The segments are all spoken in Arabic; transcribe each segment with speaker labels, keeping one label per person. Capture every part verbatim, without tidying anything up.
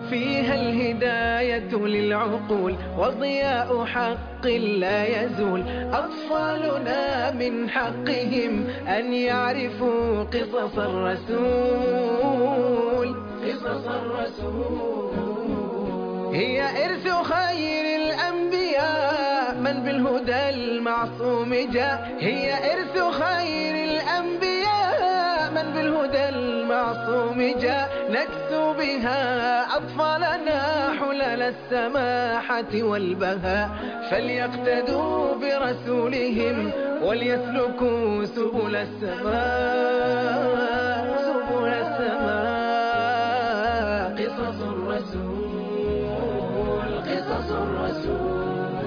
Speaker 1: فيها الهداية للعقول وضياء حق لا يزول. أطفالنا من حقهم أن يعرفوا قصص الرسول، قصص الرسول هي إرث خير الأنبياء من بالهدى المعصوم جاء. هي إرث خير الأنبياء من بالهدى المعصوم جاء. نكسو بها أطفالنا حلل السماحة والبهاء، فليقتدوا برسولهم وليسلكوا سبل السماء، سبل السماء. قصص الرسول، قصص الرسول.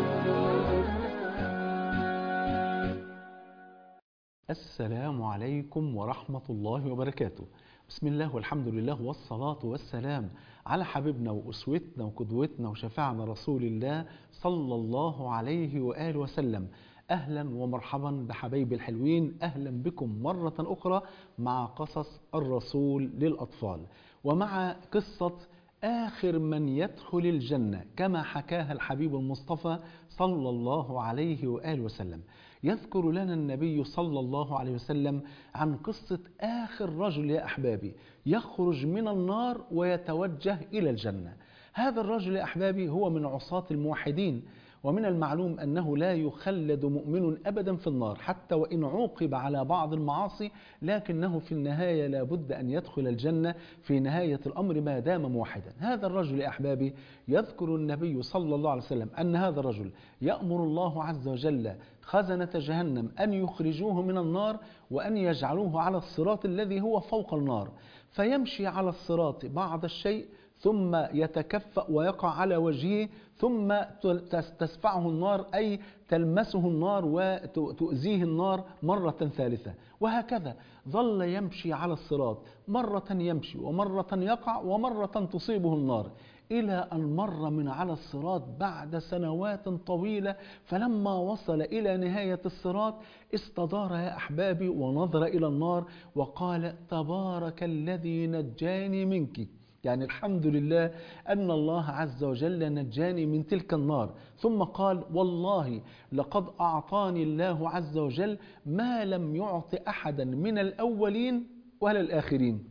Speaker 2: السلام عليكم ورحمة الله وبركاته. بسم الله والحمد لله والصلاة والسلام على حبيبنا وأسوتنا وقدوتنا وشفاعنا رسول الله صلى الله عليه وآله وسلم. أهلا ومرحبا بحبايبي الحلوين، أهلا بكم مرة أخرى مع قصص الرسول للأطفال، ومع قصة آخر من يدخل الجنة كما حكاها الحبيب المصطفى صلى الله عليه وآله وسلم. يذكر لنا النبي صلى الله عليه وسلم عن قصة آخر رجل يا أحبابي يخرج من النار ويتوجه إلى الجنة. هذا الرجل يا أحبابي هو من عصاة الموحدين، ومن المعلوم أنه لا يخلد مؤمن أبدا في النار حتى وإن عوقب على بعض المعاصي، لكنه في النهاية لا بد أن يدخل الجنة في نهاية الأمر ما دام موحدا. هذا الرجل يا أحبابي يذكر النبي صلى الله عليه وسلم أن هذا الرجل يأمر الله عز وجل خزنة جهنم أن يخرجوه من النار وأن يجعلوه على الصراط الذي هو فوق النار، فيمشي على الصراط بعض الشيء ثم يتكفأ ويقع على وجهه، ثم تسفعه النار أي تلمسه النار وتؤذيه النار مرة ثالثة، وهكذا ظل يمشي على الصراط، مرة يمشي ومرة يقع ومرة تصيبه النار، إلى أن مر من على الصراط بعد سنوات طويلة. فلما وصل إلى نهاية الصراط استدار يا أحبابي ونظر إلى النار وقال: تبارك الذي نجاني منك، يعني الحمد لله أن الله عز وجل نجاني من تلك النار. ثم قال: والله لقد أعطاني الله عز وجل ما لم يعط أحدا من الأولين ولا الآخرين،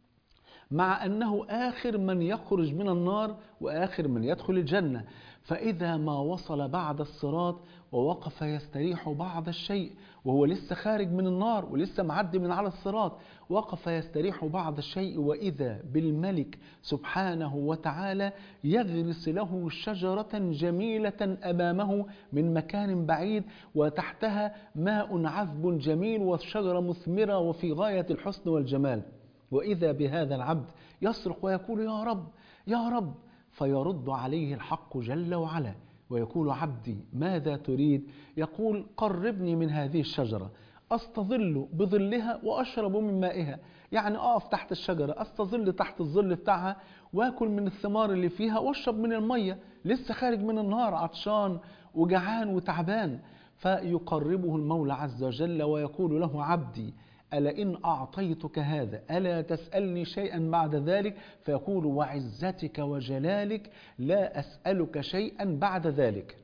Speaker 2: مع أنه آخر من يخرج من النار وآخر من يدخل الجنة. فإذا ما وصل بعد الصراط ووقف يستريح بعض الشيء وهو لسه خارج من النار ولسه معدي من على الصراط، وقف يستريح بعض الشيء وإذا بالملك سبحانه وتعالى يغرس له شجرة جميلة أمامه من مكان بعيد، وتحتها ماء عذب جميل والشجرة مثمرة وفي غاية الحسن والجمال. وإذا بهذا العبد يصرخ ويقول: يا رب يا رب، فيرد عليه الحق جل وعلا ويقول: عبدي ماذا تريد؟ يقول: قربني من هذه الشجرة أستظل بظلها وأشرب من مائها، يعني أقف تحت الشجرة أستظل تحت الظل بتاعها وأكل من الثمار اللي فيها وأشرب من المية، لسه خارج من النار عطشان وجعان وتعبان. فيقربه المولى عز وجل ويقول له: عبدي ألا إن أعطيتك هذا ألا تسألني شيئا بعد ذلك؟ فيقول: وعزتك وجلالك لا أسألك شيئا بعد ذلك.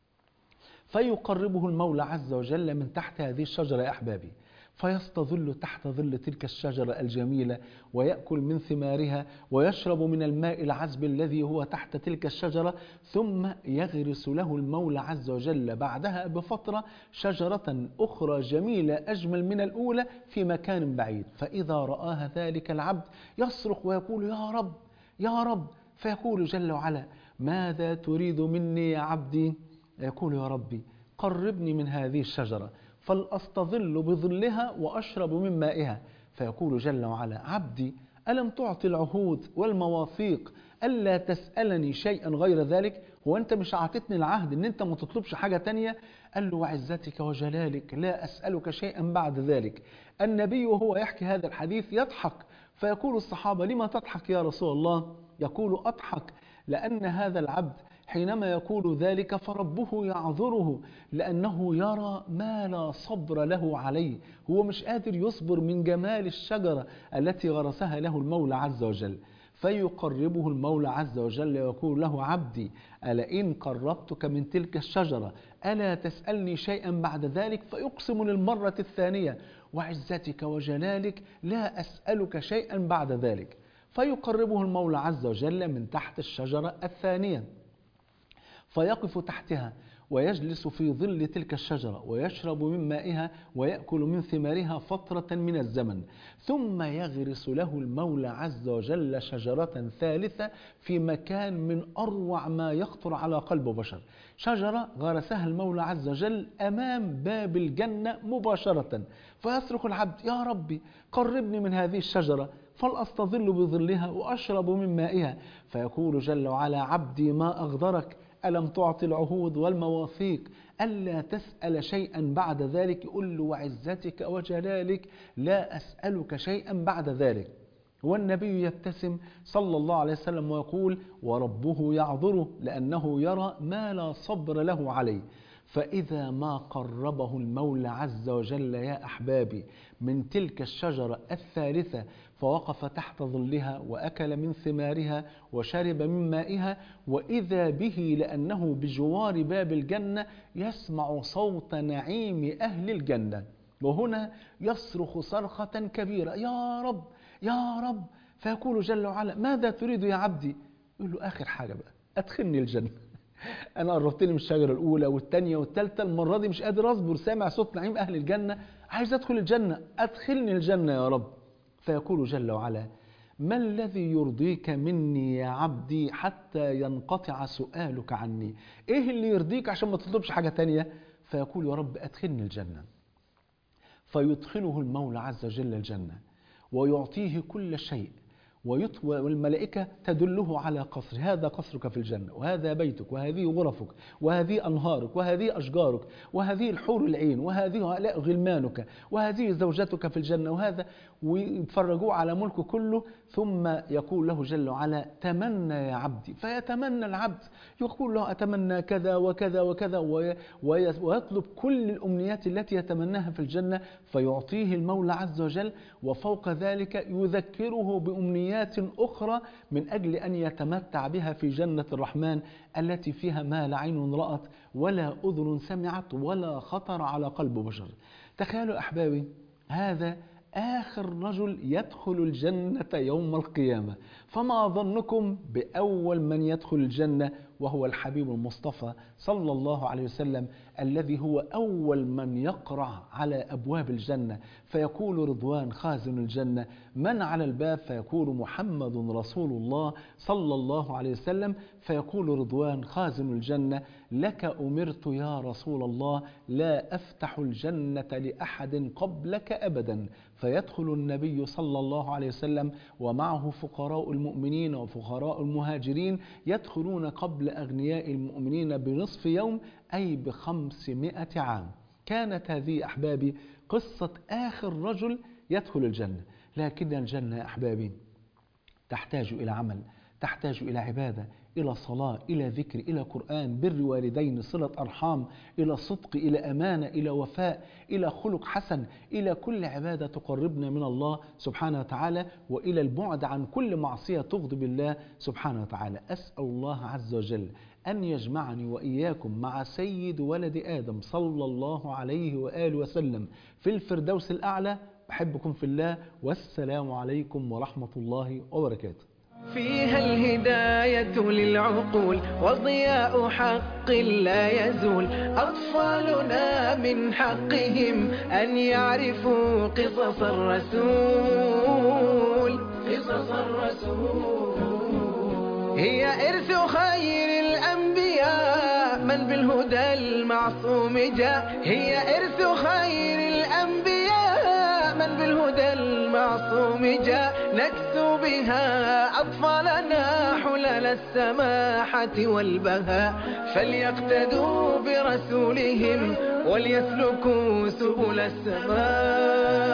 Speaker 2: فيقربه المولى عز وجل من تحت هذه الشجرة يا أحبابي، فيستظل تحت ظل تلك الشجرة الجميلة ويأكل من ثمارها ويشرب من الماء العذب الذي هو تحت تلك الشجرة، ثم يغرس له المولى عز وجل بعدها بفترة شجرة أخرى جميلة أجمل من الأولى في مكان بعيد. فإذا رآها ذلك العبد يصرخ ويقول: يا رب يا رب، فيقول جل وعلا: ماذا تريد مني يا عبدي؟ يقول: يا ربي قربني من هذه الشجرة فلأستظل بظلها وأشرب من مائها. فيقول جل وعلا: عبدي ألم تعطي العهود والمواثيق ألا تسألني شيئا غير ذلك؟ هو أنت مش عطيتني العهد أن أنت ما تطلبش حاجة تانية؟ قال له: وعزتك وجلالك لا أسألك شيئا بعد ذلك. النبي وهو يحكي هذا الحديث يضحك، فيقول الصحابة: لما تضحك يا رسول الله؟ يقول: أضحك لأن هذا العبد حينما يقول ذلك فربه يعذره، لأنه يرى ما لا صبر له عليه، هو مش قادر يصبر من جمال الشجرة التي غرسها له المولى عز وجل. فيقربه المولى عز وجل ويقول له: عبدي ألا إن قربتك من تلك الشجرة ألا تسألني شيئا بعد ذلك؟ فيقسم للمرة الثانية: وعزتك وجلالك لا أسألك شيئا بعد ذلك. فيقربه المولى عز وجل من تحت الشجرة الثانية، فيقف تحتها ويجلس في ظل تلك الشجرة ويشرب من مائها ويأكل من ثمارها فترة من الزمن، ثم يغرس له المولى عز وجل شجرة ثالثة في مكان من أروع ما يخطر على قلب بشر، شجرة غرسها المولى عز وجل أمام باب الجنة مباشرة. فيصرخ العبد: يا ربي قربني من هذه الشجرة فلأستظل بظلها وأشرب من مائها. فيقول جل وعلا: عبدي ما أغدرك، ألم تعطي العهود والمواثيق ألا تسأل شيئا بعد ذلك؟ يقول له: وعزتك وجلالك لا أسألك شيئا بعد ذلك. والنبي يبتسم صلى الله عليه وسلم ويقول: وربه يعذره لأنه يرى ما لا صبر له عليه. فإذا ما قربه المولى عز وجل يا أحبابي من تلك الشجرة الثالثة فوقف تحت ظلها وأكل من ثمارها وشرب من مائها، وإذا به لأنه بجوار باب الجنة يسمع صوت نعيم أهل الجنة، وهنا يصرخ صرخة كبيرة: يا رب يا رب. فيقول جل وعلا: ماذا تريد يا عبدي؟ يقول له: آخر حاجة بقى، أدخلني الجنة. أنا قربتني من الشجرة الأولى والثانية والثالثة، المرة دي مش قادر أصبر، سامع صوت نعيم أهل الجنة، عايز أدخل الجنة، أدخلني الجنة يا رب. فيقول جل وعلا: ما الذي يرضيك مني يا عبدي حتى ينقطع سؤالك عني؟ إيه اللي يرضيك عشان ما تطلبش حاجة تانية؟ فيقول: يا رب أدخلني الجنة. فيدخله المولى عز وجل الجنة ويعطيه كل شيء، والملائكة تدله على قصر: هذا قصرك في الجنة، وهذا بيتك، وهذه غرفك، وهذه أنهارك، وهذه أشجارك، وهذه الحور العين، وهذه هؤلاء غلمانك، وهذه زوجتك في الجنة، وهذا، ويفرجوه على ملكه كله. ثم يقول له جل وعلا: تمنى يا عبدي. فيتمنى العبد، يقول له: أتمنى كذا وكذا وكذا، ويطلب كل الأمنيات التي يتمناها في الجنة، فيعطيه المولى عز وجل، وفوق ذلك يذكره بأمنيات أخرى من أجل أن يتمتع بها في جنة الرحمن التي فيها ما لا عين رأت ولا أذن سمعت ولا خطر على قلب بشر. تخيلوا أحبابي، هذا آخر رجل يدخل الجنة يوم القيامة، فما ظنكم بأول من يدخل الجنة وهو الحبيب المصطفى صلى الله عليه وسلم، الذي هو أول من يقرع على أبواب الجنة، فيقول رضوان خازن الجنة: من على الباب؟ فيقول: محمد رسول الله صلى الله عليه وسلم. فيقول رضوان خازن الجنة: لك أمرت يا رسول الله، لا أفتح الجنة لأحد قبلك أبدا. فيدخل النبي صلى الله عليه وسلم ومعه فقراء المؤمنين وفقراء المهاجرين يدخلون قبل أغنياء المؤمنين بنصف يوم، أي بخمسمائة عام. كانت هذه أحبابي قصة آخر رجل يدخل الجنة. لكن الجنة يا أحبابي تحتاج إلى عمل، تحتاج إلى عبادة، إلى صلاة، إلى ذكر، إلى قرآن، بر والدين، صلة أرحام، إلى صدق، إلى أمانة، إلى وفاء، إلى خلق حسن، إلى كل عبادة تقربنا من الله سبحانه وتعالى، وإلى البعد عن كل معصية تغضب الله سبحانه وتعالى. أسأل الله عز وجل أن يجمعني وإياكم مع سيد ولد آدم صلى الله عليه وآله وسلم في الفردوس الأعلى. أحبكم في الله، والسلام عليكم ورحمة الله وبركاته.
Speaker 1: فيها الهداية للعقول وضياء حق لا يزول، أطفالنا من حقهم أن يعرفوا قصص الرسول. قصص الرسول هي إرث خير الأنبياء من بالهدى المعصوم جاء، هي إرث خير الأنبياء من بالهدى المعصوم جاء، نكسو بها أطفالنا حلل السماحة والبهاء، فليقتدوا برسولهم وليسلكوا سبل السماء.